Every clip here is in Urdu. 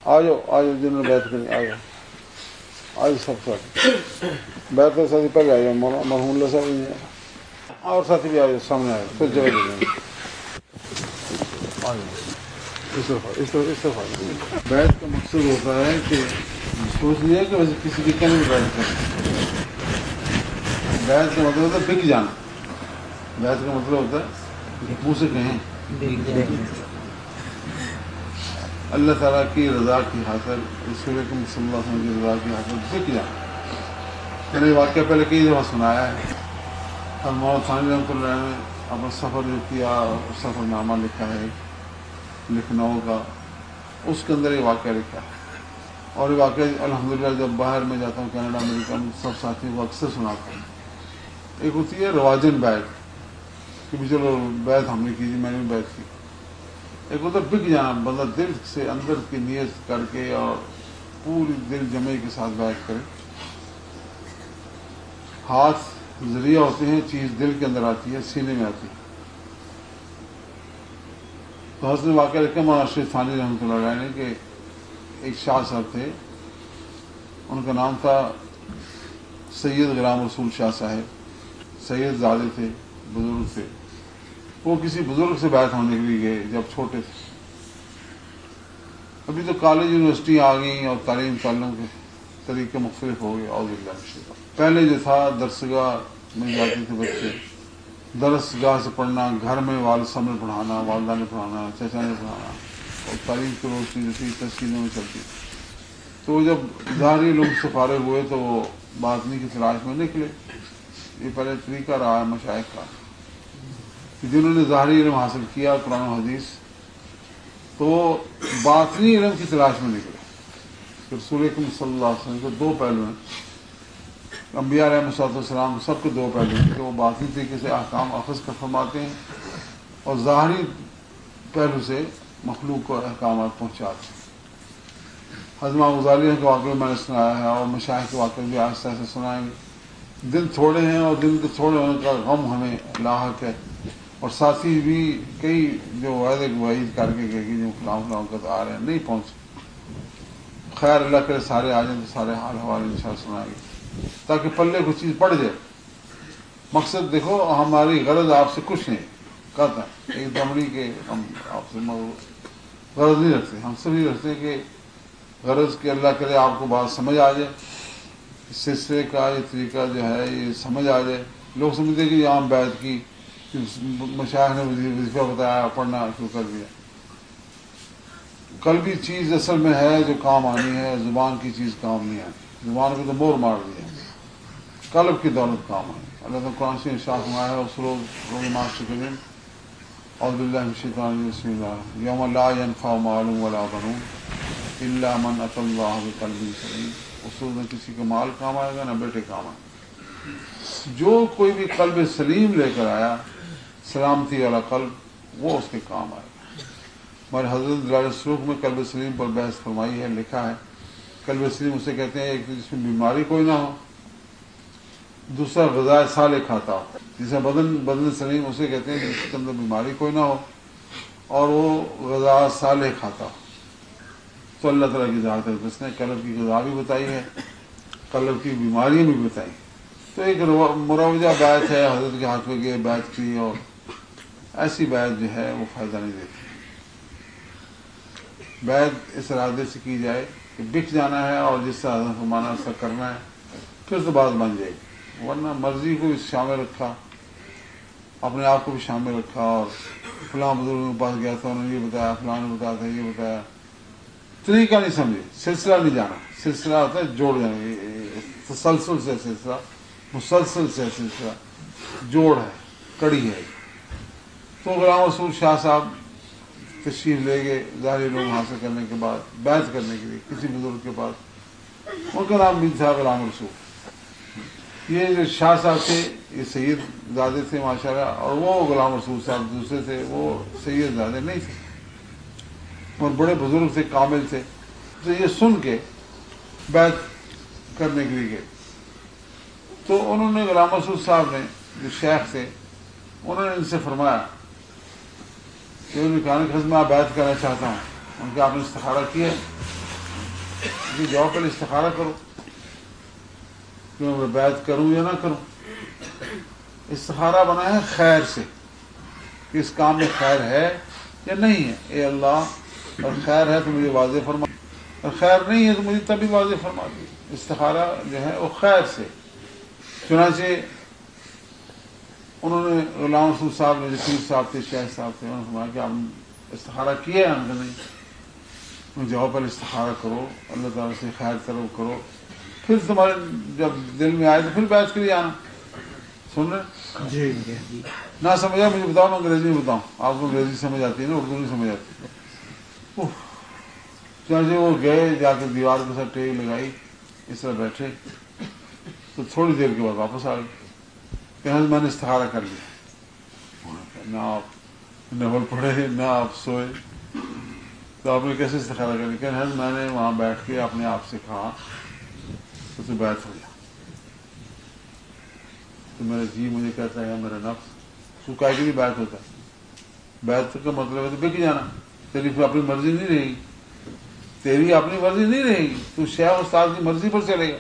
آ جاؤ جنہوں نے بیعت کرنی آ جاؤ سب ساتھی بیعت کا ساتھی پہلے آ جاؤ، مرحوم اللہ صاحب اور ساتھی بھی آ جاؤ، سامنے آ جاؤ، پھر جگہ دے دیں گے. آ جاؤ اس طرف بیعت کا مقصد ہوتا ہے کہ سوچ لیا کہ ویسے کسی کے کہنے میں بیعت کریں. بیعت کا مطلب ہوتا ہے بک جانا. بیعت کا مطلب ہوتا ہے منہ سے کہیں اللہ تعالیٰ کی رضا کی خاطر، رسول اکرم صلی اللہ علیہ وسلم کی رضا کی خاطر بک جانا. میں نے واقعہ پہلے کئی دفعہ سنایا ہے. اور مولانا ثانی رحمۃ اللہ نے اپنا سفر جو کیا، سفر نامہ لکھا ہے لکھنؤ کا، اس کے اندر یہ واقعہ لکھا ہے. اور یہ واقعہ الحمدللہ جب باہر میں جاتا ہوں کینیڈا امریکہ میں سب ساتھیوں کو اکثر سناتا ہوں. ایک ہوتی ہے رواجن بیعت کہ بھی چلو بیعت ہم نے کی جی، میں نے بھی بیعت کی. ایک ہوتا ہے بک جانا، بندہ دل سے اندر کی نیت کر کے اور پوری دل جمعے کے ساتھ بیعت کرے. ہاتھ ذریعہ ہوتے ہیں، چیز دل کے اندر آتی ہے، سینے میں آتی ہے. تو حضرت نے واقعہ لکھا مولانا اشرف ثانی رحمۃ اللہ علیہ نے کہ ایک شاہ صاحب تھے، ان کا نام تھا سید غلام رسول شاہ صاحب. سید زادے تھے، بزرگ تھے. وہ کسی بزرگ سے بیعت ہونے کے لیے گئے جب چھوٹے تھے. ابھی تو کالج یونیورسٹی آ گئیں اور تعلیم تعلم کے طریقے مختلف ہو گئے. اعوذ باللہ من الشیطان. پہلے جو تھا درسگاہ میں جاتے تھے بچے، درس گاہ سے پڑھنا، گھر میں والد صاحب نے پڑھانا، والدہ نے پڑھانا، چچا نے پڑھانا، اور تعلیم کی روشنی جو تھی تسکینوں میں چلتی. تو جب ظاہری علوم سے فارغ ہوئے تو وہ باطنی کی تلاش میں نکلے. یہ پہلے طریقہ رہا ہے مشائخ کا کہ جنہوں نے ظاہری علم حاصل کیا قرآن و حدیث، تو باطنی علم کی تلاش میں نکلے. رسول اکرم صلی اللہ علیہ وسلم کے دو پہلو ہیں، انبیاء علیہ السلام سب کے دو پہلو ہیں کہ وہ باطنی طریقے سے احکام اخذ کر فرماتے ہیں اور ظاہری پہلو سے مخلوق کو احکامات پہنچاتے ہیں. حضرت امام غزالی کے واقعے میں نے سنایا ہے اور مشائخ کے واقعے بھی آہستہ آہستہ سنائیں گے. دن تھوڑے ہیں اور دن کے تھوڑے ہونے کا غم ہمیں لاحق ہے، اور ساتھی بھی کئی جو وعید کر کے گئے کہ جو فلاں وقت آ رہے ہیں نہیں پہنچے. خیر اللہ کرے سارے آ جائیں تو سارے حال حوالے انشاءاللہ سنائیں گے تاکہ پلے کچھ چیز پڑ جائے. مقصد دیکھو، ہماری غرض آپ سے کچھ نہیں کہتا ایک دمڑی کے ہم آپ سے غرض نہیں رکھتے. ہم سب یہ رکھتے ہیں کہ غرض کہ اللہ کرے آپ کو بات سمجھ آ جائے، اس سلسلے کا یہ طریقہ جو ہے یہ سمجھ آ جائے. لوگ سمجھتے کہ یہاں بیعت کی، مشائخ نے وظیفہ بتایا، پڑھنا شروع کر دیا. قلبی چیز اصل میں ہے جو کام آنی ہے، زبان کی چیز کام نہیں آنی. زبان کو تو مور مار دیا، قلب کی دولت کام آئی. اللہ تعالیٰ قرآن سے ارشاد فرمایا ہے اس روز ناس کے دن، اعوذ باللہ من الشیطان الرجیم، بسم اللہ، یوم لا ینفع مال ولا بنون الا من اتی اللہ بقلب سلیم. اس روز میں کسی کا مال کام آئے گا نہ بیٹے کام آئے گا. جو کوئی بھی قلب سلیم لے کر آیا، سلامتی والا قلب، وہ اس کے کام آئے گا. ہمارے حضرت دلال السلوک میں قلب سلیم پر بحث فرمائی ہے، لکھا ہے قلب سلیم اسے کہتے ہیں ایک جس میں بیماری کوئی نہ ہو، دوسرا غذائے صالح کھاتا ہو. جسے بدن سلیم اسے کہتے ہیں جس کے اندر بیماری کوئی نہ ہو اور وہ غذا صالح کھاتا ہو. تو اللہ تعالیٰ کی ذات ہے، جس نے قلب کی غذا بھی بتائی ہے، قلب کی بیماریاں بھی بتائی. تو ایک مروجہ بیعت ہے، حضرت کے ہاتھ میں گئے بیعت کی، اور ایسی بیعت جو ہے وہ فائدہ نہیں دیتی. بیعت اس ارادے سے کی جائے کہ بک جانا ہے اور جس سے حضرت فرمانا ایسا کرنا ہے، پھر تو بات بن جائے گی. ورنہ مرضی کو اس شامل رکھا، اپنے آپ کو بھی شامل رکھا، اور فلاں بزرگوں کے پاس گیا تھا انہوں نے یہ بتایا، فلاں نے بتایا تھا یہ بتایا. طریقہ نہیں سمجھے، سلسلہ نہیں جانا. سلسلہ ہوتا ہے جوڑ جانا، تسلسل سے سلسلہ، مسلسل سے سلسلہ، جوڑ ہے، کڑی ہے. تو غلام رسول شاہ صاحب تشریف لے گئے ظاہری علوم حاصل کرنے کے بعد بیعت کرنے کے لیے کسی بزرگ کے پاس. ان کا نام بھی تھا غلام رسول. یہ جو شاہ صاحب تھے یہ سید زادے تھے ماشاءاللہ، اور وہ غلام رسول صاحب دوسرے تھے، وہ سید زادے نہیں تھے اور بڑے بزرگ تھے، کامل تھے. تو یہ سن کے بیعت کرنے کے لیے گئے. تو انہوں نے غلام رسول صاحب نے جو شیخ تھے انہوں نے ان سے فرمایا کہ ان نے کہا کہ میں بیعت کرنا چاہتا ہوں. ان کے آپ نے استخارہ کیا کی جاؤ پہلے استخارہ کرو کہ میں بیعت کروں یا نہ کروں. استخارہ بنا ہے خیر سے کہ اس کام میں خیر ہے یا نہیں ہے. اے اللہ اور خیر ہے تو مجھے واضح فرما، اور خیر نہیں ہے تو مجھے تبھی واضح فرما دی. استخارہ جو ہے وہ خیر سے. چنانچہ انہوں نے غلام رسول صاحب نے جو پیر صاحب تھے، شیخ صاحب تھے، انہوں نے فرمایا کہ آپ استخارہ کیا ہے؟ ہم نے نہیں. جاؤ پہلے استخارہ کرو، اللہ تعالیٰ سے خیر طلب کرو، پھر تمہارے جب دل میں آئے تو پھر بیعت کے لیے آنا. سن رہے جی نہ سمجھا مجھے بتاؤ، میں انگریزی میں بتاؤں. آپ کو انگریزی سمجھ آتی ہے نا، اردو نہیں سمجھ آتی. چنانچہ وہ گئے، جا کے دیوار کے ساتھ ٹیک لگائی، اس طرح بیٹھے تو تھوڑی دیر کے بعد واپس آ گئے کہ میں نے استخارہ کر لیا. نہ آپ نفل پڑھے نہ آپ سوئے تو آپ نے کیسے استخارہ کر لیا؟ کہ میں نے وہاں بیٹھ کے اپنے آپ سے کہا تو بیعت ہو گیا. تو میرا جی مجھے کہتا ہے میرا نفس تو کہہ کے بھی بیعت ہوتا ہے. بیعت کا مطلب ہے تو بک جانا. تیری پھر اپنی مرضی نہیں رہے گی، تیری اپنی مرضی نہیں رہے گی، تو شیخ استاد کی مرضی پر چلے گا.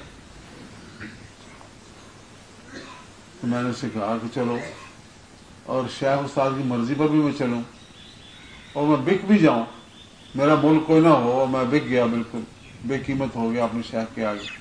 تو میں نے اسے کہا کہ چلو، اور شیخ استاد کی مرضی پر بھی میں چلوں اور میں بک بھی جاؤں، میرا ملک کوئی نہ ہو اور میں بک گیا، بالکل بے قیمت ہو گیا اپنے شیخ کے آگے،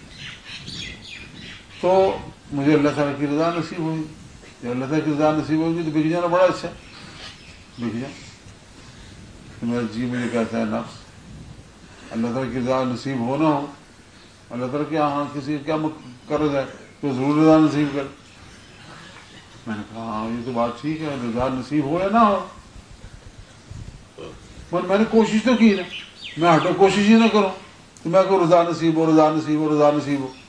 تو مجھے اللہ تعالیٰ کی رضا نصیب ہوگی. جب اللہ تعالیٰ کی رضا نصیب ہوگی تو بک جانا بڑا اچھا ہے، بک جا. تو میرا جی مجھے کہتا ہے نفس اللہ تعالیٰ کی رضا نصیب ہو نہ ہو، اللہ تعالیٰ کیا ہاں کسی کیا قرض ہے تو ضرور رضا نصیب کر. میں نے کہا ہاں یہ تو بات ٹھیک ہے، رضا نصیب ہو یا نہ ہو، پر میں نے کوشش تو کی نا. میں ہٹو کوشش ہی نہ کروں تو میں کو رضا نصیب ہو، رضا نصیب ہو، رضا نصیب ہو.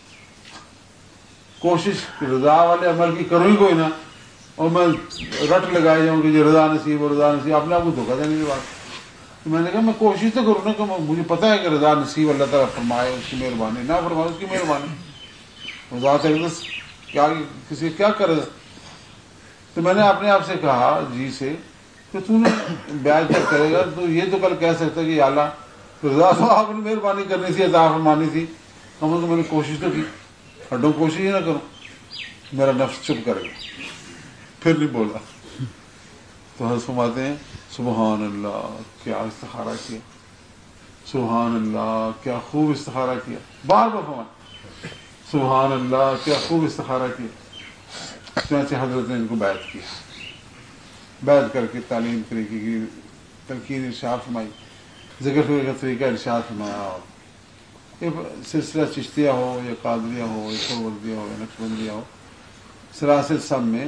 کوشش رضا والے عمل کی کروں ہی کوئی نہ، اور میں رٹ لگائے جاؤں کہ یہ رضا نصیب ہو، رضا نصیب، اپنے آپ کو دھوکہ دینے کی بات. تو میں نے کہا میں کوشش تو کروں نا کہ مجھے پتہ ہے کہ رضا نصیب اللہ تعالیٰ فرمائے، اس کی مہربانی، نہ فرمائے اس کی مہربانی، رضا تقدس کیا کسی کیا کرے. تو میں نے اپنے آپ سے کہا جی سے کہ تو نے بیعت جب کرے گا تو یہ تو کل کہہ سکتا کہ یا اللہ رضا تو آپ نے مہربانی کرنی تھی، عطا فرمانی تھی، کم از کم میں نے کوشش تو کی. ہڈوں کوشش ہی نہ کروں. میرا نفس چپ کر گیا، پھر نہیں بولا. تو حضرت فرماتے ہیں سبحان اللہ کیا استخارہ کیا، سبحان اللہ کیا خوب استخارہ کیا. بار بار فرمایا سبحان اللہ کیا خوب استخارہ کیا. چنانچہ حضرت نے ان کو بیعت کیا، بیعت کر کے تعلیم طریقے کی تلقین ارشاد فرمائی، ذکر کا طریقہ ارشاد فرمایا. اور یہ سلسلہ چشتیہ ہو یا قادریہ ہو یا سہروردیہ ہو یا نقشبندیہ ہو، سلاسل سب میں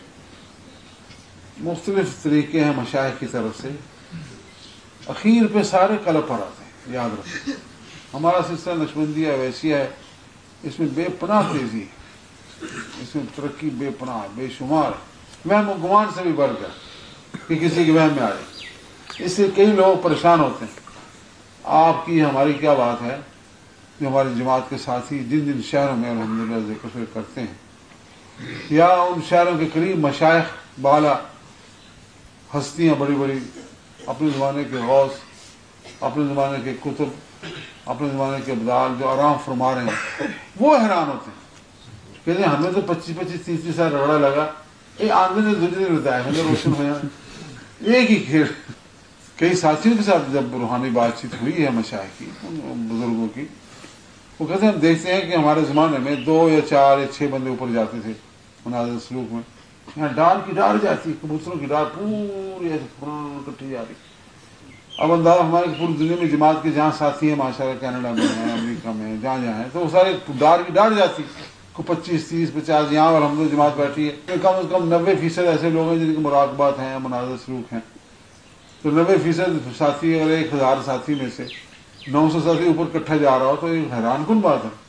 مختلف طریقے ہیں مشائخ کی طرف سے. اخیر پہ سارے قلب پر آتے ہیں. یاد رکھیں ہمارا سلسلہ نقشبندیہ ویسیہ ہے، اس میں بے پناہ تیزی ہے، اس میں ترقی بے پناہ بے شمار، وہم و گمان سے بھی بڑھ کر کہ کسی کے وہم میں آ جائے. اس سے کئی لوگ پریشان ہوتے ہیں. آپ کی ہماری کیا بات ہے جو ہماری جماعت کے ساتھی جن جن شہروں میں الحمدللہ ذکر کرتے ہیں، یا ان شہروں کے قریب مشائخ بالا ہستیاں بڑی بڑی، اپنے زمانے کے غوث، اپنے زمانے کے کتب، اپنے زمانے کے ابدال جو آرام فرما رہے ہیں، وہ حیران ہوتے ہیں. کہتے ہیں ہمیں تو 25-25 30 سال روڑا لگا، یہ آمدنی دوسرے نے بتایا ہمیں روشن ہوا ایک ہی کھیل. کئی ساتھیوں کے ساتھ جب روحانی بات چیت ہوئی ہے مشائخ کی، بزرگوں کی، وہ کہتے ہیں ہم دیکھتے ہیں کہ ہمارے زمانے میں 2 یا 4 یا 6 بندے اوپر جاتے تھے مناظر سلوک میں، یہاں ڈار کی ڈار جاتی، کبوتروں کی ڈار پوری ایسے کٹھی جا رہی. اب اندازہ ہمارے پوری دنیا میں جماعت کے جہاں ساتھی ہیں ماشاءاللہ، کینیڈا میں ہیں، امریکہ میں ہیں، جہاں جہاں ہیں، تو وہ سارے ڈار کی ڈار جاتی کو 25 30 50 یہاں اور ہم لوگ جماعت بیٹھی ہے. کم از کم 90% ایسے لوگ ہیں جن کے مراقبات ہیں، مناظر سلوک ہیں. تو 90% ساتھی، اگر 1000 ساتھی میں سے 900 ساتھی اوپر کٹھا جا رہا ہو تو یہ حیران کن بات ہے.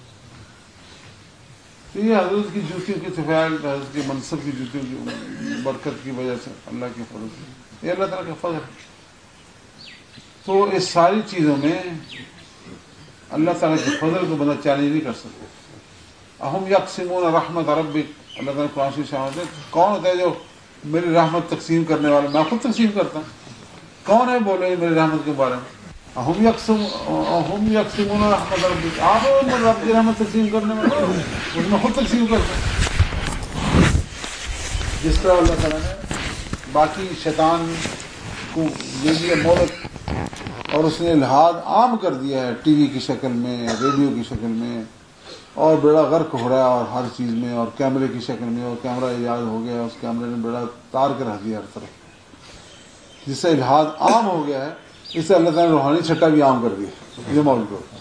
تو یہ حضرت کی جوتیوں کی طفیل، حضرت کے منصب کی جوتیوں کی برکت کی وجہ سے، اللہ کے فضل سے، یہ اللہ تعالیٰ کا فضل ہے. تو اس ساری چیزوں میں اللہ تعالیٰ کے فضل کو بندہ چیلنج نہیں کر سکتا. اہم یقسمون رحمت ربک، اللہ تعالیٰ قرآن سے شامل ہے. کون ہوتا ہے جو میری رحمت تقسیم کرنے والا؟ میں خود تقسیم کرتا ہوں. کون ہے بولے میری رحمت کے بارے میں؟ ہم یقسمون رحمت ربک، آپ رب کی رحمت تقسیم کرنے میں اس میں خود تقسیم کرتے ہیں. جس طرح اللہ تعالیٰ نے باقی شیطان کو دے دیا مہلت اور اس نے الحاد عام کر دیا ہے ٹی وی کی شکل میں، ریڈیو کی شکل میں، اور بیڑا غرق ہو رہا ہے اور ہر چیز میں، اور کیمرے کی شکل میں، اور کیمرہ ایجاد ہو گیا، اس کیمرے نے بیڑا تار کے رکھ دیا ہر طرف. جس سے الحاد عام ہو گیا ہے، اس سے اللہ تعالیٰ نے روحانی چھٹا بھی عام کر دیا یہ مول کو.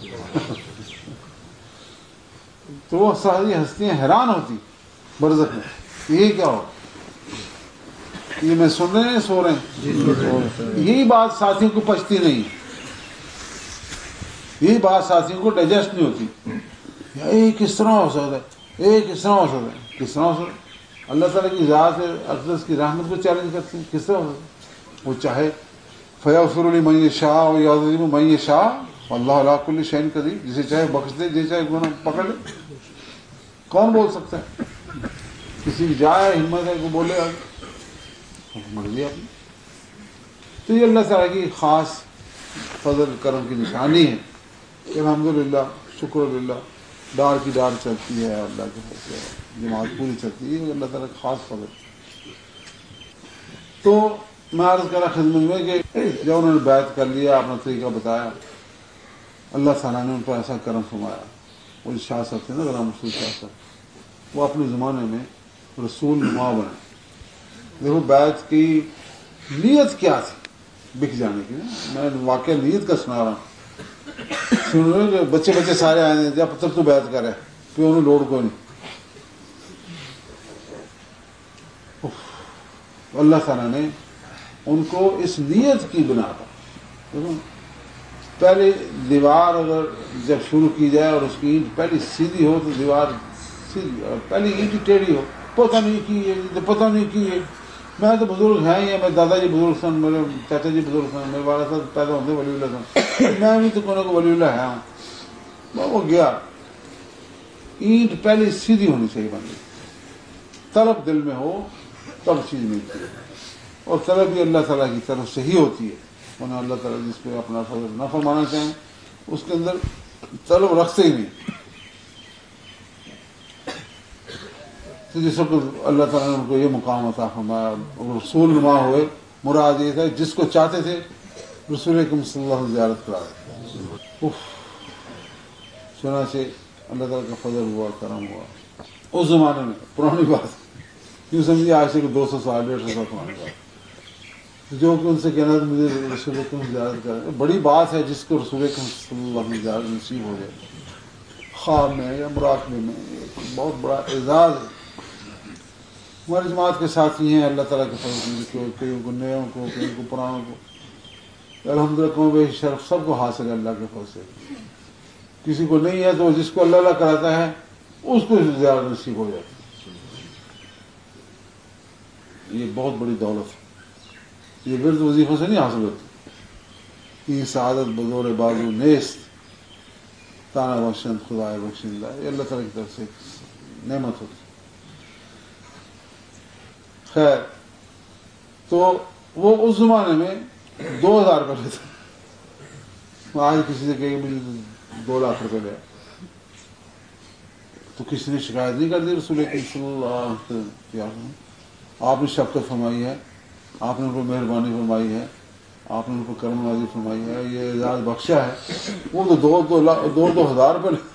تو وہ ساری ہستیاں حیران ہوتی برزخ میں یہ کیا ہو، یہ میں سن رہے ہیں سو رہے ہیں. یہی بات ساتھیوں کو پچتی نہیں، یہی بات ساتھیوں کو ڈائجسٹ نہیں ہوتی. یہ کس طرح ہو سکتا ہے، یہ کس طرح ہو سکتا ہے، کس طرح ہو سکتا ہے. اللہ تعالیٰ کی ذات اقدس کی رحمت کو چیلنج کرتے ہیں، کس طرح ہو سکتا ہے. وہ چاہے فیغفر لمن یشاء ویعذب من یشاء واللہ علی کل شیء قدیر، جسے چاہے بخش دے، جسے چاہے گناہ پکڑ لے. کون بول سکتا ہے؟ کسی کی جائے ہمت ہے کہ بولے مرضی اپنی. تو یہ اللہ تعالیٰ کی خاص فضل کرم کی نشانی ہے کہ الحمدللہ، شکر للہ، ڈار کی ڈار چلتی ہے، اللہ کے فضل سے جماعت پوری چلتی ہے، اللہ تعالیٰ کا خاص فضل. تو میں عرض کرا خدمت میں کہ جب انہوں نے بیعت کر لیا، اپنا طریقہ بتایا، اللہ تعالیٰ نے ان پر ایسا کرم فرمایا. وہ شاہ صاحب تھے نا غلام مسعود شاہ صاحب، وہ اپنے زمانے میں رسول نما بنے. دیکھو بیعت کی نیت کیا تھی، بک جانے کی. میں واقعہ نیت کا سنا رہا ہوں. سن رہے کہ بچے بچے سارے آئے ہیں، جب تک تو بیعت کرے پھر انہوں لوڑ کو نہیں. اللہ تعالیٰ نے ان کو اس نیت کی بنا پر، پہلے دیوار اگر جب شروع کی جائے اور اس کی اینٹ پہلی سیدھی ہو تو دیوار سیدھی، اور پہلی اینٹ ٹیڑھی ہو، پتہ نہیں کی ہے، پتہ نہیں کی ہے. میں تو بزرگ ہیں ہی، میرے دادا جی بزرگ سن، میرے چاچا جی بزرگ سن، میرے والد صاحب پیدا ہوتے ولی اللہ سن، میں بھی تو کوئی نہ کوئی ولی اللہ ہے ہوں. وہ گیا، اینٹ پہلے سیدھی ہونی چاہیے بن گئی. طلب دل میں ہو تب چیز ملتی ہے، اور طلب بھی اللہ تعالیٰ کی طرف سے ہی ہوتی ہے. انہیں اللہ تعالیٰ جس پہ اپنا فضل نہ فرمانا چاہیں اس کے اندر طلب رکھتے ہی نہیں. تو جس وقت اللہ تعالیٰ نے ان کو یہ مقام عطا فرمایا، رسول نما ہوئے، مراد یہ تھا جس کو چاہتے تھے رسول اکرم صلی اللہ علیہ وسلم زیارت کرا دیتے. چنانچہ اللہ تعالیٰ کا فضل ہوا، کرم ہوا. اس زمانے میں پرانی بات یوں سمجھیے، آج سے 200 سال 150 سال پرانی بات، جو کہ ان سے کہنا تھا مجھے رسول اکرم زیارت کرا. بڑی بات ہے جس کو رسول اکرم صلی اللہ علیہ وسلم زیارت نصیب ہو جائے، خواب میں یا مراقبے میں، بہت بڑا اعزاز ہے. ہماری جماعت کے ساتھی ہیں، اللہ تعالیٰ کے فضل سے کئیوں کو نئےوں کو، کئیوں کو پرانوں کو، الحمدللہ کم بے شرف سب کو حاصل ہے اللہ کے فضل سے. کسی کو نہیں ہے تو جس کو اللہ اللہ کراتا ہے اس کو زیادہ نصیب ہو جاتا ہے. یہ بہت بڑی دولت ہے، یہ ورد وظیفوں سے نہیں حاصل ہوتی. یہ سعادت بزور بازو نیست تانا بخشند خدا بخشندہ، یہ اللہ تعالیٰ کی طرف سے نعمت ہوتی. خیر، تو وہ اس زمانے میں 2000 کا لیتے. آج کسی سے کہے مجھے 2 لاکھ روپے لیا تو کسی نے شکایت نہیں کر دی رسول اکرم صلی اللہ علیہ وسلم. آپ نے شفقت فرمائی ہے، آپ نے ان کو مہربانی فرمائی ہے، آپ نے ان کو کرم نوازی فرمائی ہے، یہ اعزاز بخشا ہے. وہ تو 2,000 روپے لے.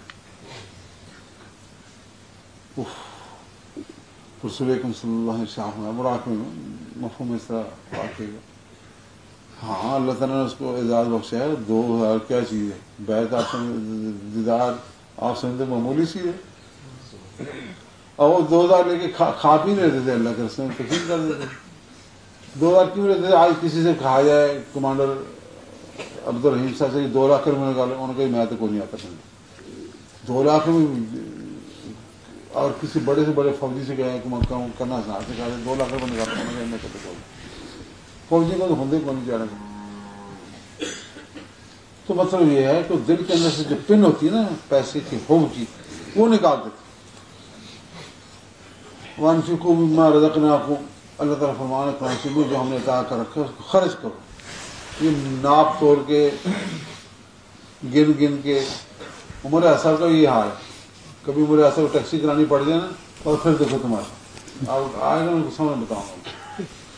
رسول اکرم صلی اللہ علیہ وسلم مراقبے میں مفہوم اس طرح واقعے گا. ہاں اللہ تعالیٰ نے اس کو اعزاز بخشا ہے. 2,000 کیا چیز ہے؟ بیعت آپ دیدار آپ سمجھتے معمولی سی ہے. اور وہ 2,000 لے کے کھا پی نہیں رہتے تھے، اللہ کے رسول میں تقسیم کر دیتے. 2,000 کیوں رہتے تھے؟ آج کسی سے کہا جائے کمانڈر عبدالرحیم صاحب سے 2 لاکھ روپے نکالے، انہوں نے کہا میں تو کوئی نہیں آتا سمجھے 2 لاکھ روپے. اور کسی بڑے سے بڑے فوجی سے گئے کرنا سنا سے کہا 2 لاکھ روپے نکالتا ہوں، میں کہتے فوجی کو تو ہندے کو نہیں جانا. تو مطلب یہ ہے کہ دل کے اندر سے جو پن ہوتی ہے نا پیسے کی حب کی، وہ نکال دیتے. وانفقوا مما رزقناکم، اللہ تعالیٰ فرمانا قرآن میں جو ہم نے عطا کر رکھا ہے اس کو خرچ کرو. یہ ناپ توڑ کے گن گن کے عمر اثر کا یہ حال ہے. کبھی عمر اثر کو ٹیکسی کرانی پڑ جائے نا اور پھر دیکھو تمہارا اب آئے گا ان کو سمجھ بتاؤں گا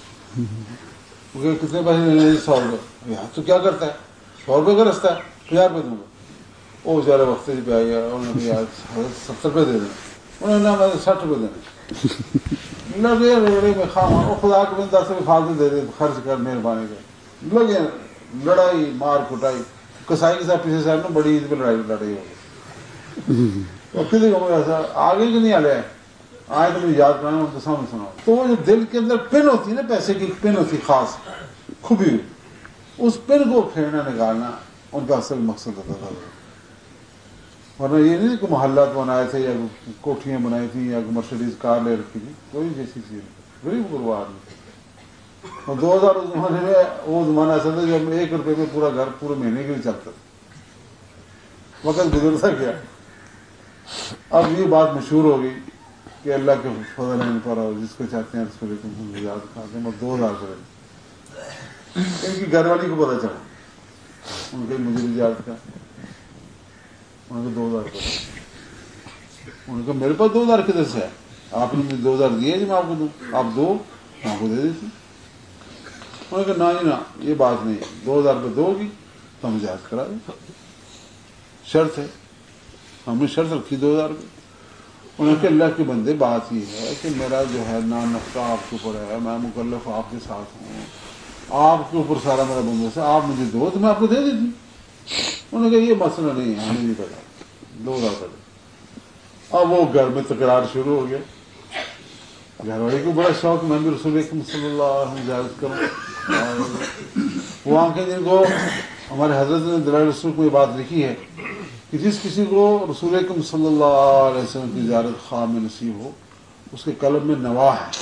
کتنے پیسے لینے 100 روپئے. یار تو کیا کرتا ہے 100 روپئے کا رستہ ہے 50 روپئے دوں گا. وہ بیچارے وقت پہ آئی ہے انہوں نے یار 70 روپئے دے دیں. انہوں نے مجھے 60 روپئے دینے لگے ریڑے میں خواہ خدا کے بندہ 10 روپئے فالتو دے دے خرچ کر مہربانی کر لگے لڑائی مار کٹائی. کسائی کے ساتھ پیچھے صاحب نا بڑی عید پہ لڑائی ہو گئی. اور کسی کو ایسا آگے کہ نہیں آ رہے آئے تو مجھے یاد کرانا ان کے سامنے سنا. تو وہ جو دل کے اندر پن ہوتی ہے نا پیسے کی پن ہوتی خاص کھبی ہوئی اس پن کو پھیرنا نکالنا ان کا اصل مقصد ہوتا تھا. ورنہ یہ نہیں کہ محلات بنائے تھے یا کوٹھیاں بنائی تھیں یا مرسڈیز کار لے رکھی تھی کوئی جیسی چیز نہیں. غریب غربا آدمی. اور 2000 زمانے میں وہ زمانہ ایسا تھا جب 1 روپے میں پورا گھر پورے مہینے کے لیے چلتا تھا. وقت گزرتا گیا. اب یہ بات مشہور ہو گئی کہ اللہ کے فضل پر اور جس کو چاہتے ہیں اس کو لیکن یاد کھاتے ہیں 2000 روپئے ان کی گھر والی کو پتہ چلا. ان کے مجھے بھی یاد کا ان کو 2000 روپئے. ان کو میرے پاس 2000 کدھر سے ہے آپ نے مجھے 2000 دیے جو میں آپ کو دوں آپ دو میں آپ کو دے دیتی. انہوں نے کہا نہ یہ بات نہیں 2000 روپئے دو گی تو ہم جہاز کرا دیں. شرط ہے ہم نے شرط رکھی 2000 روپئے. انہوں نے کہا اللہ کے بندے بات یہ ہے کہ میرا جو ہے نا نفقہ آپ کے اوپر ہے میں مکلف آپ کے ساتھ ہوں آپ کے اوپر سارا میرا بندوبست ہے آپ مجھے دو تو میں آپ کو دے دیتی. انہوں نے کہا یہ مسئلہ نہیں ہے ہمیں نہیں پتا 2000 روپئے. اب وہ گھر میں تکرار شروع ہو گیا. گھر والے کو بڑا شوق میں بھی رسول اکرم صلی اللہ علیہ وسلم زیارت کروں. وہ آنکھیں جن کو ہمارے حضرت نے دلائل رسول کو یہ بات لکھی ہے کہ جس کسی کو رسول اکرم صلی اللہ علیہ وسلم کی زیارت خواہ میں نصیب ہو اس کے قلب میں نوا ہے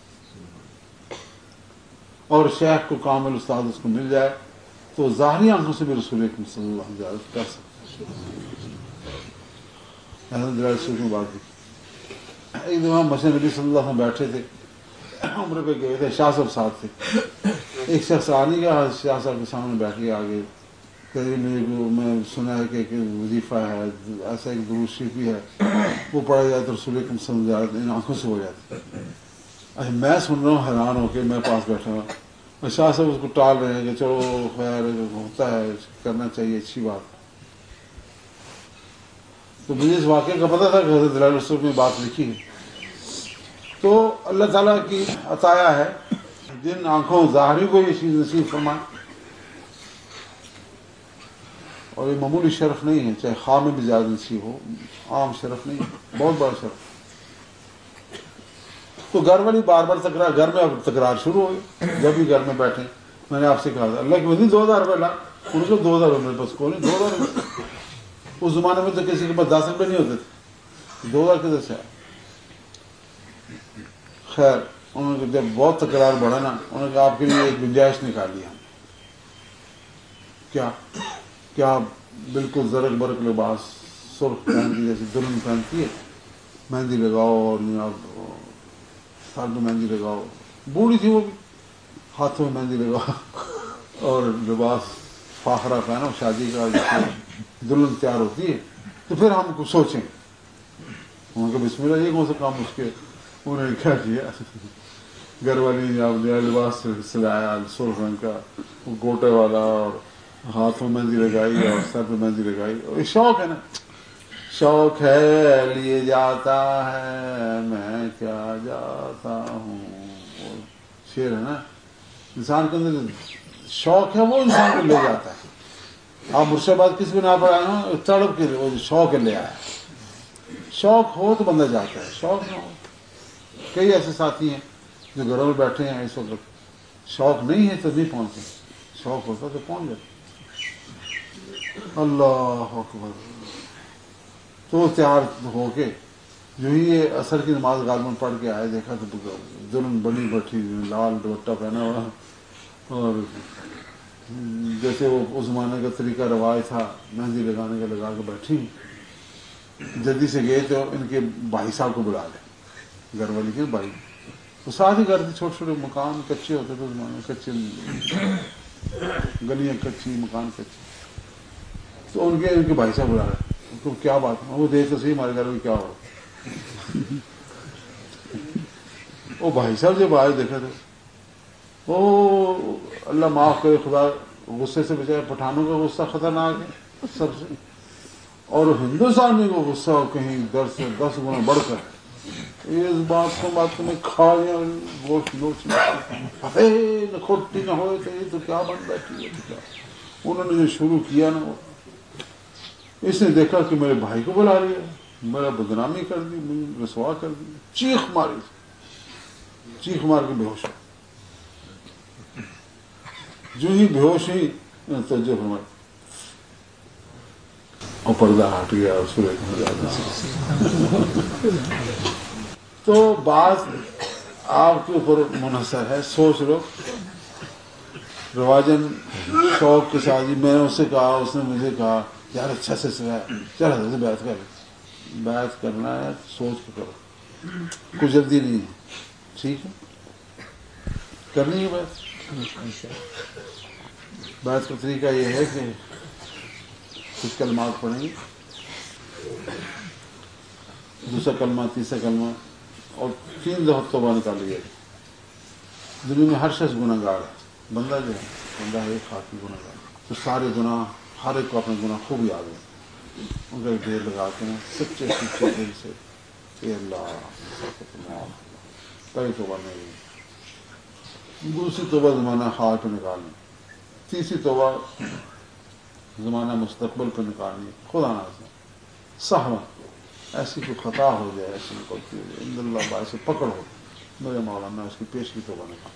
اور شیخ کو کامل استاد اس کو مل جائے تو ظاہری آنکھوں سے بھی رسول اکرم صلی اللہ علیہ وسلم زیارت کر سکتے ہیں. دلائل رسول کی بات لکھی. ایک دفعہ مسجد نبی صلی اللہ علیہ وسلم بیٹھے تھے عمرے پہ گئے تھے شاہ صاحب ساتھ تھے. ایک شخص آنے کا شاہ صاحب کے سامنے بیٹھ کے آگے میں سنا ہے کہ ایک وظیفہ ہے ایسا ایک درود شریف بھی ہے وہ پڑھا جائے تو رسول اکرم صلی اللہ علیہ وسلم ان آنکھوں سے ہو جاتی. اچھا میں سن رہا ہوں حیران ہو کے میں پاس بیٹھا ہوں اور شاہ صاحب اس کو ٹال رہے ہیں کہ چلو خیر ہوتا ہے کرنا چاہیے اچھی بات. تو مجھے اس واقعے کا پتہ تھا کہ حضرت دلائل رسول میں بات لکھی ہے. تو اللہ تعالیٰ کی عطایا ہے جن آنکھوں ظاہری کو یہ چیز نصیب فرمائے اور یہ معمولی شرف نہیں ہے چاہے خواہ میں بھی زیادہ نصیب ہو عام شرف نہیں ہے بہت بڑا شرف. تو گھر والی بار بار تکرار گھر میں اب تکرار شروع ہو گئی. جب بھی گھر میں بیٹھے میں نے آپ سے کہا تھا اللہ کی وزیر 2000 روپئے لا ان کو 2000 روپئے میرے پاس کون نہیں 2000 روپئے. اس زمانے میں تو کسی کے پاس 10 روپئے نہیں ہوتے تھے 2000 کدھر سے آئے. خیر انہوں نے جب بہت تکرار بڑھا نا انہوں نے کہا آپ کے لیے ایک گنجائش نکالی ہم کیا آپ بالکل زرق برق لباس سرخ پہنتی جیسے دلہن پہنتی ہے مہندی لگاؤ اور آپ سر میں مہندی لگاؤ. بوڑھی تھی وہ بھی ہاتھوں میں مہندی لگاؤ اور لباس فاخرہ پہنو شادی کا دلہن تیار ہوتی ہے تو پھر ہم کو سوچیں ان کو بسم اللہ یہ کون سا کام اس کے. انہوں نے کیا کیا گھر والی نے آپ نیا لباس سلایا سرخ رنگ کا گوٹے والا اور ہاتھوں میں مہندی لگائی اور سر پہ مہندی لگائی. اور یہ شوق ہے نا شوق ہے لیے جاتا ہے میں کیا جاتا ہوں شعر ہے نا. انسان کے اندر شوق ہے وہ انسان کو لے جاتا ہے. آپ مرشدآباد کس بنا پر آئے ہوں تڑپ کے وہ شوق لے آیا. شوق ہو تو بندہ جاتا ہے شوق نہ ہو. کئی ایسے ساتھی ہیں جو گھروں میں بیٹھے ہیں اس وقت شوق نہیں ہے تو نہیں پہنچتے شوق ہوتا تو پہنچ جاتے. اللہ اکبر. تو تیار ہو کے جو ہی یہ عصر کی نماز غالباً پڑھ کے آئے دیکھا تو دلہن بنی بیٹھی لال دوپٹہ پہنا ہوا اور جیسے وہ اس زمانے کا طریقہ رواج تھا مہندی لگانے کا لگا کے بیٹھی. جلدی سے گئے تو ان کے بھائی صاحب کو بلا لے گھر والی کے بھائی تو ساتھ ہی گھر تھے چھوٹے چھوٹے مکان کچے ہوتے تھے اس زمانے میں کچے گلیاں کچی، مکان کچی. تو ان کے بھائی صاحب بلا رہے ان کو کیا بات ہے، وہ دیکھ تو صحیح ہمارے گھر میں کیا ہو. وہ بھائی صاحب جب آئے دیکھا تھا، وہ اللہ معاف کرے خدا، غصے سے بچائے. پٹھانوں کا غصہ خطرناک ہے سب سے، اور ہندوستان میں وہ غصہ کہیں 10 گنا بڑھ کر اس بات کو میں کھا گیا گوشت نہ کھوٹی نہ ہوئے تو یہ تو کیا بن بیٹھی ہے. انہوں نے جو شروع کیا نا، اس نے دیکھا کہ میرے بھائی کو بلا لیا، میرا بدنامی کر دی، مجھے رسوا کر دی. چیخ ماری، چیخ مار کے بے ہوش. جو ہی بے ہوش ہی توجہ فرمائی اور پردہ ہٹ گیا تو بات آپ کے اوپر منحصر ہے. سوچ لو رواجن شوق کے ساتھ میں نے اس سے کہا، اس نے مجھے کہا یار اچھا سے سنا، چل حضرت سے بیعت کر. بیعت کرنا ہے سوچ کے کرو، کوئی جلدی نہیں ہے. ٹھیک ہے، کرنی ہے بیعت. بیعت کا طریقہ یہ ہے کہ کچھ کلمات پڑھیں گے، دوسرا کلمہ، تیسرا کلمہ، اور 3 دفعہ توبہ نکالی جائے. دنیا میں ہر شخص گناہ گار ہے. بندہ جو ہے، بندہ ہے خاکی گناہ گار، تو سارے گناہ، ہر ایک کو اپنے گناہ خوب یاد ہے. ان کا ڈھیر لگاتے ہیں سچے سچے دل سے کہ اللہ پہلی توبہ نہیں. دوسری توبہ زمانہ حال پہ نکالنی. تیسری توبہ زمانہ مستقبل پہ نکالنی. خدا نہ سہوا ایسی کوئی خطا ہو جائے، ایسی غلطی ہو جائے، ان اللہ باعث سے پکڑ ہو، میرے مولانا اس کی پیش کی توبہ نکال.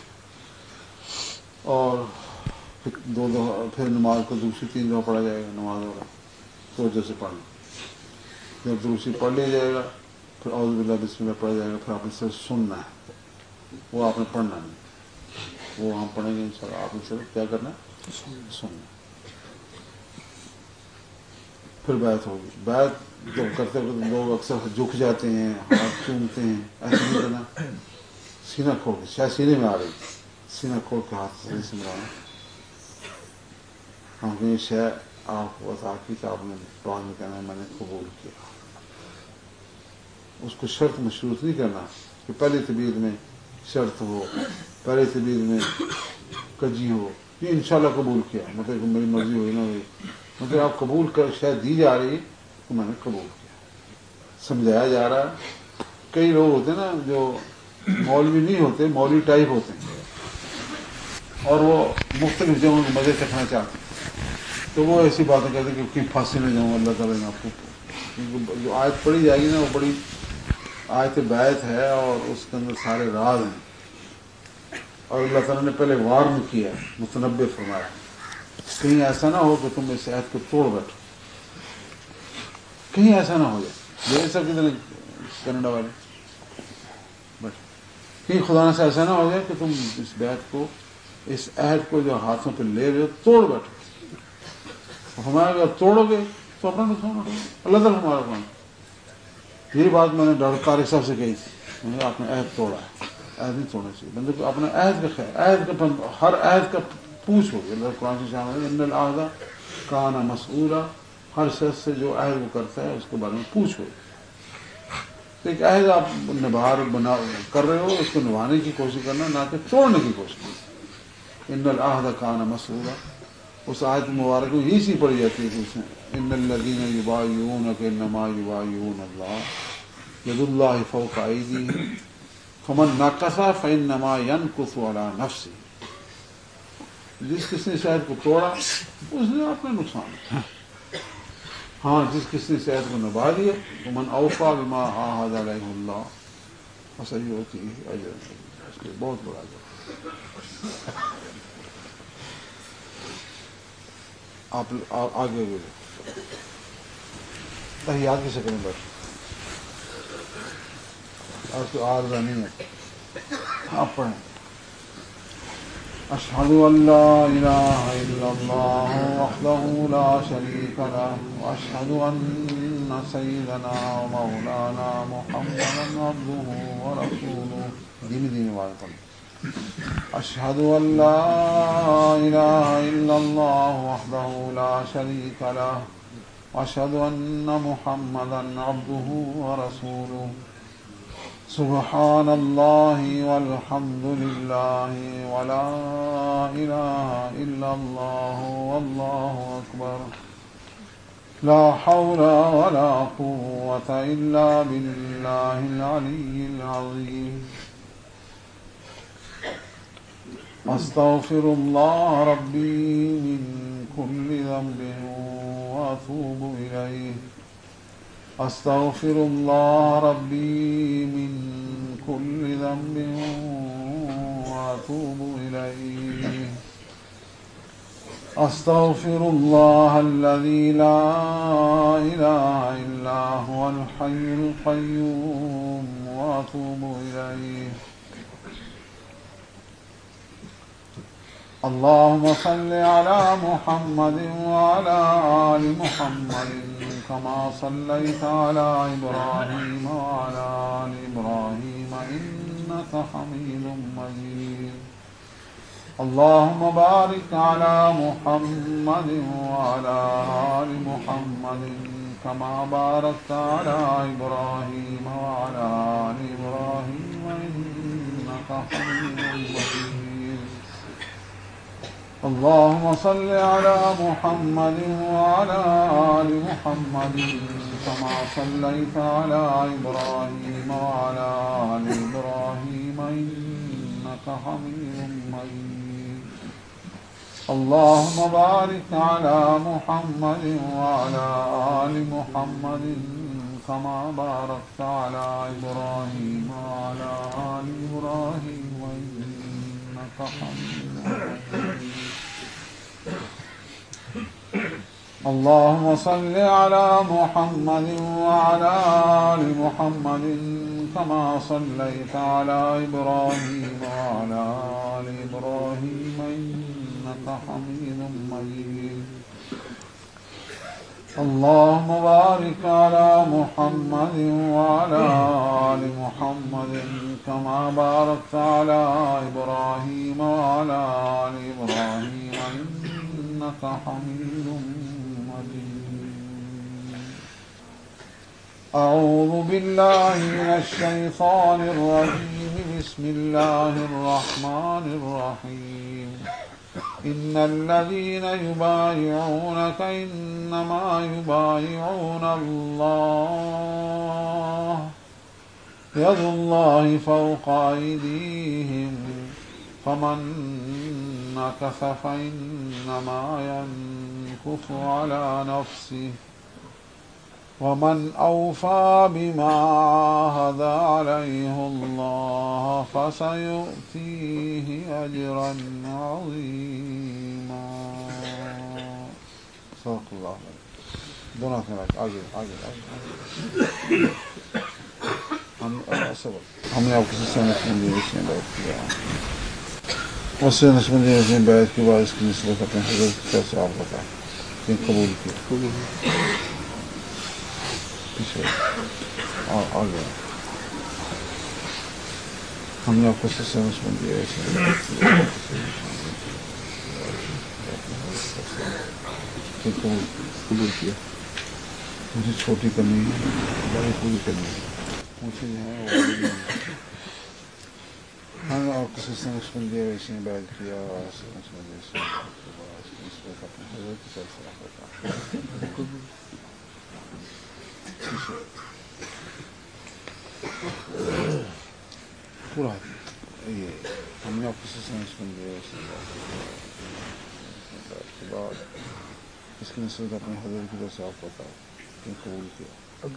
اور پھر 2 دفعہ پھر نماز کو دوسری 3 دفعہ پڑھا جائے گا. نماز ہوگا توجہ سے پڑھنا. جب دوسری پڑھ لی جائے گا پھر اعوذ باللہ بسم اللہ پڑھا جائے گا. پھر آپ نے صرف سننا ہے، وہ آپ نے پڑھنا نہیں. وہ ہم پڑھیں گے انشاءاللہ. آپ نے صرف کیا کرنا ہے، سننا. پھر بیعت ہوگی. بیعت جب کرتے ہوئے لوگ اکثر جھک جاتے ہیں، ہاتھ چومتے ہیں. ایسا نہیں کرنا، سینہ کھول کے، شاید سینے میں آ رہی، سینہ کھول کے ہاتھ سے ملانا. ہم نے شے آپ کو بتا کی کہ آپ نے بعد میں کہنا ہے میں نے قبول کیا. اس کو شرط مشروط نہیں کرنا کہ پہلی طبیعت میں شرط ہو، پہلی طبیعت میں کجی ہو. یہ انشاءاللہ قبول کیا، مطلب میری مرضی ہوئی نہ ہوئی، مطلب آپ قبول کر شاید دی جا رہی تو میں نے قبول کیا. سمجھایا جا رہا ہے. کئی لوگ ہوتے ہیں نا جو مولوی نہیں ہوتے، مولوی ٹائپ ہوتے ہیں، اور وہ مختلف جگہوں کے مزے چکھنا چاہتے ہیں. تو وہ ایسی باتیں کہتے ہیں کہ کہیں پھانسی نہ جاؤں. اللہ تعالیٰ نے آپ کو جو آیت پڑھی جائے گی نا، وہ بڑی آیت بیعت ہے اور اس کے اندر سارے راز ہیں. اور اللہ تعالیٰ نے پہلے وارن کیا، متنبع فرمایا کہیں ایسا نہ ہو کہ تم اس عہد کو توڑ بیٹھو. کہیں ایسا نہ ہو جائے. یہ سب کتنے کینیڈا والے بٹ کہیں خدا سے ایسا نہ ہو جائے کہ تم اس بیعت کو، اس عہد کو جو ہاتھوں پہ لے رہے ہو توڑ بیٹھو. ہمارے اگر توڑو گے تو اپنا نقصان اٹھو. اللہ تعالیٰ ہمارا کام. یہی بات میں نے ڈاکٹر طارق صاحب سے کہی تھی. میں نے آپ نے عہد توڑا ہے، عہد نہیں توڑنا چاہیے. بندے کو اپنا عہد کا خیر، عہد کا ہر عہد کا پوچھ ہوگی. اللہ قرآن سے شامل ہے ان العہد کان مسئولا. ہر شخص سے جو عہد وہ کرتا ہے اس کے بارے میں پوچھ ہوگی. ایک عہد آپ بنا کر رہے ہو، اس کو نبھانے کی کوشش کرنا، نہ کہ توڑنے کی کوشش کرنا. ان العہد کان مسئولا. اس آیت مبارک میں یہ چیز پڑھی جاتی ہے کہ اس میں ان الذین یبایعونک انما یبایعون اللہ ید اللہ فوق ایدیہم فمن نکث فانما ینکث علی نفسہ. جس کس نے شاید کو توڑا اس نے اپنا نقصان ہے. ہاں جس کس نے شاید کو نبھا دیا ومن اوفی بما عاہد علیہ اللہ فسیؤتیہ اجرا عظیما. اس لیے بہت بڑا اجر. آپ آگے بولے تحیات کی شکل میں بیٹھ. آپ کو آرزہ نہیں ہے. آپ پڑھیں اشہد ان لا الہ الا اللہ وحدہ لا شریک لہ واشہد ان سیدنا و مولانا محمدا عبدہ ورسولہ. دھیمی دھیمی آواز پڑھیں. أشهد أن لا إله إلا الله وحده لا شريك له وأشهد أن محمدا عبده ورسوله سبحان الله والحمد لله ولا إله إلا الله والله أكبر لا حول ولا قوة إلا بالله العلي العظيم أستغفر الله ربي من كل ذنب وأتوب إليه أستغفر الله ربي من كل ذنب وأتوب إليه أستغفر الله الذي لا إله إلا هو الحي القيوم وأتوب إليه اللهم صل على محمد وعلى آل محمد كما صليت على إبراهيم وعلى آل إبراهيم إنك حميد مجيد اللهم بارك على محمد وعلى آل محمد كما باركت على إبراهيم وعلى آل إبراهيم إنك حميد مجيد اللهم صل على محمد وعلى آل محمد كما صليت على إبراهيم وعلى آل إبراهيم إنك حميد مجيد اللهم بارك على محمد وعلى آل محمد كما باركت على إبراهيم وعلى آل إبراهيم إنك حميد مجيد اللهم صل على محمد وعلى آل محمد كما صليت على إبراهيم وعلى آل إبراهيم إنك حميد مجيد اللهم بارك على محمد وعلى آل محمد كما باركت على إبراهيم وعلى آل إبراهيم إنك حميد مجيد أعوذ بالله من الشيطان الرجيم بسم الله الرحمن الرحيم إن الذين يبايعونك إنما يبايعون الله يد الله فوق أيديهم فمن نكث فإنما ينكث على نفسه ومن أوفى بما عاهد عليه الله فسيؤتيه أجرا عظيما صدق الله دونوں سے آگے آگے ہم نے آپ کو نشمندی اس میں بیعت کیا اس سے نشمندی اس میں بیعت کے بعد اس کی نسبت اپنے حضرت کیسے آپ بتائیں کہ قبول کیا پیچھے آگے ہم نے آپ کو سے نشمندی قبول کیا مجھے چھوٹی کرنی ہے بڑی پوری کرنی ہے مجھے جو ہے ہم نے آپ کو سے نشمندی ویسے بیعت کیا نشمندی اپنے حضرت کیسے آپ بتائیں پورا یہ ہم نے آپ کو سمجھ دیا اس کے بعد اس کی نسبت اپنے حضرت کی طرف سے آپ بتاؤ کہ قبول کیا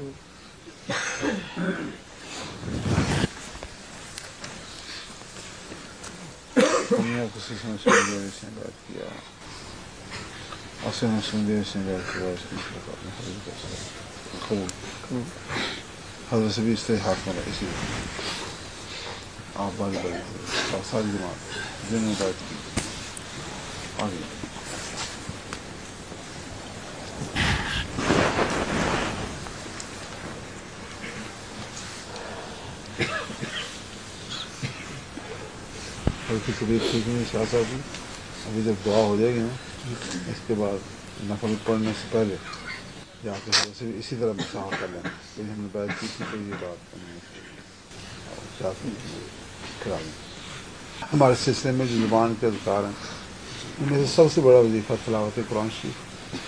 ہم نے آپ کو سمجھ دیا اس نے بات کیا اور سمجھ دیا اس نے بات کیا اس کی نسبت اپنے حضرت کی طرف سے قبول حضرت سے بھی استحقاق میں رہا اسی آپ باری باری اور ساری جماعت جنہوں نے بات کی آگے کی طبیعت ٹھیک نہیں شاہ صاحب کی. ابھی جب دعا ہو جائے گی نا اس کے بعد نفل پڑھنے سے پہلے جا کے ویسے بھی اسی طرح مساح کر لیں. کوئی ہم نے بات کی تھی تو یہ بات کرنی کرا دیں. ہمارے سلسلے میں جو زبان کے اذکار ہیں ان میں سے سب سے بڑا وظیفہ تلاوت قرآن شریف.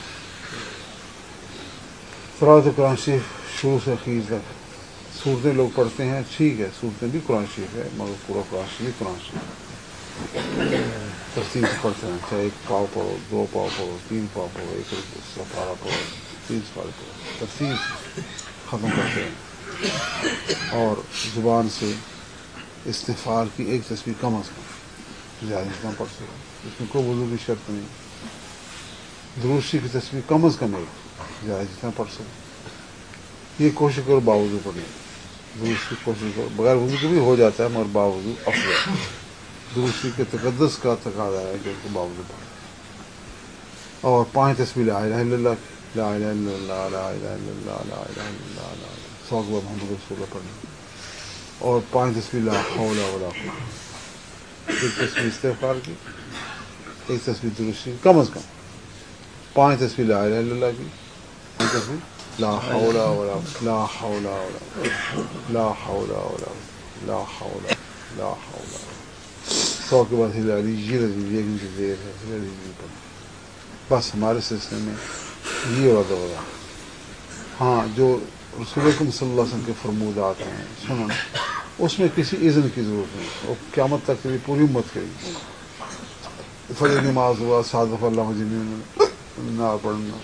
تلاوت قرآن شریف شروع سے اخیر تک. صورتیں لوگ پڑھتے ہیں ٹھیک ہے, صورتیں بھی قرآن شریف ہے مگر پورا قرآن شریف قرآن شریف ترتیب سے پڑھتے ہیں. چاہے 1 پاؤ پڑھو, 2 پاؤ پڑھو, 3 پاؤ پڑھو, 1 سپارہ پڑھو, 3 سپارے پڑھو, ترتیب سے ختم کرتے ہیں. اور زبان سے استغفار کی 1 تسبیح کم از کم زیادہ اتنا پڑھ سکو. اس میں کوئی وضو کی شرط نہیں. درود شریف کی تسبیح کم از کم 1 زیادہ جتنا پڑھ سکو. یہ کوشش کرو باوضو پڑھنے کی. درود شریف کوشش کرو بغیر وضو کے بھی ہو جاتا ہے مگر باوضو افضل. درود شریف کے تقدس کا تقاضا ہے کہ اس کو باوضو پڑھیں. اور 5 تسبیح لا الہ الا اللہ, لا الہ الا اللہ, لا الہ الا اللہ, لا الہ الا اللہ, لا الہ 100 بار محمد رسول اللہ پڑھیں. اور 5 تسبیح لا حول ولا قوة. 1 تسبیح استغفار کی, 1 تسبیح درود شریف کم از کم. 5 تسبیح لا الہ الا اللہ کی, 5 تسبیح لا حول ولا لا حول ولا لا حول ولا لا حول لا حول. 100 کے بعد ہلا لیجیے رضی ایک دیر ہے ہلا لیجیے پڑھیں. بس ہمارے سلسلے میں یہ وعدہ ہوگا. ہاں جو رسول اکرم صلی اللہ علیہ وسلم کے فرمودات ہیں سنن, اس میں کسی اذن کی ضرورت نہیں. اور قیامت تک کے لیے پوری امت کے لیے فجر نماز ہوا 7 دفعہ اللہ جمیع نہ پڑھنا,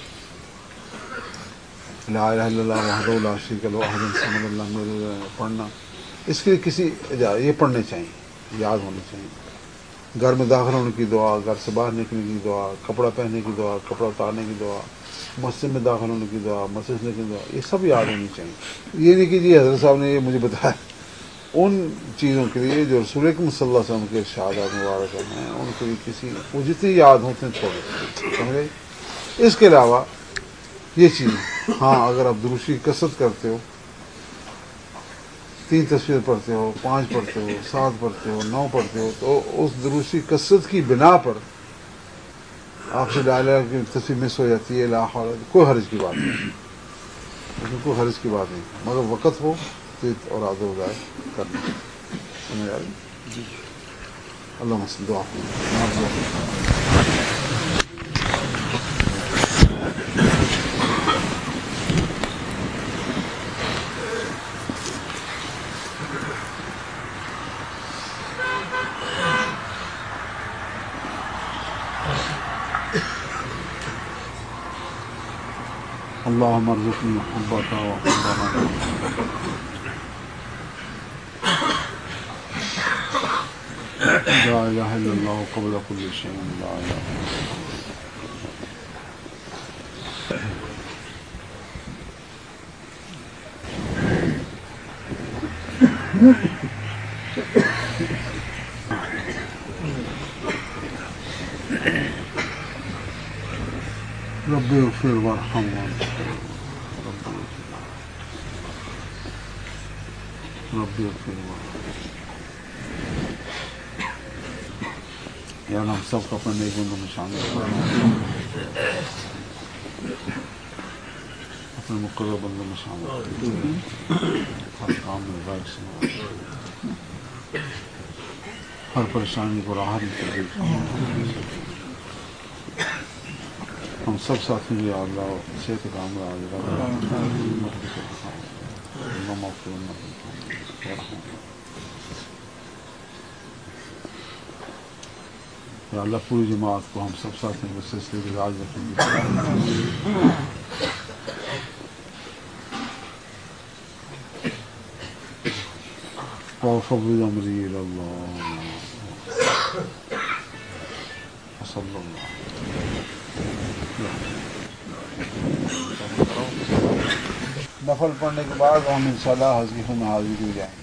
لا الہ الا اللہ وحدہ لا شریک لہ احد الصمد لم یلد ولم یولد پڑھنا, اس کے لیے کسی یہ پڑھنے چاہیے, یاد ہونے چاہیے. گھر میں داخل ہونے کی دعا, گھر سے باہر نکلنے کی دعا, کپڑا پہننے کی دعا, کپڑا اتارنے کی دعا, مسجد میں داخل ہونے کی دعا, مسجد سے نکلنے کی دعا, یہ سب یاد ہونی چاہیے. یہ نہیں کہ جی حضرت صاحب نے یہ مجھے بتایا. ان چیزوں کے لیے جو رسول اکرم صلی اللہ علیہ وسلم کے ارشادات مبارک ہیں ان کے لیے کسی وہ جتنی یاد ہوتے ہیں تھوڑے سمجھے. اس کے علاوہ یہ چیز ہاں اگر آپ درود شریف کثرت کرتے ہو, 3 تسبیح پڑھتے ہو, 5 پڑھتے ہو, 7 پڑھتے ہو, 9 پڑھتے ہو, تو اس درود شریف کثرت کی بنا پر آپ سے لا الہ کی تسبیح مس ہو جاتی ہے, لا حول, کوئی حرج کی بات نہیں, اس میں کوئی حرج کی بات نہیں, مگر وقت ہو تو اور آدھے وغیرہ کرنا. سمجھ آ رہی؟ اللہ مسلم دعا اللهم ارزقني محبك وحب من لا اله الا الله قبل كل شيء, لا اله ربي اغفر وارحم ربي اغفر وارحم. یار ہم سب کو اپنے نیک بندوں میں شامل کریں, اپنے مقرر بندوں میں شامل کریں, ہر کام میں غیر سے ہر پریشانی کو راحت کر. ہم سب ساتھی بھی اللہ صحت کام یا اللہ پوری جماعت کو ہم سب ساتھ میں سلسلے کے راج رکھیں گے. وفوض امری الی اللہ صلی اللہ. نفل پڑھنے کے بعد ہم انشاءاللہ حضرت میں حاضری ہو جائیں گے.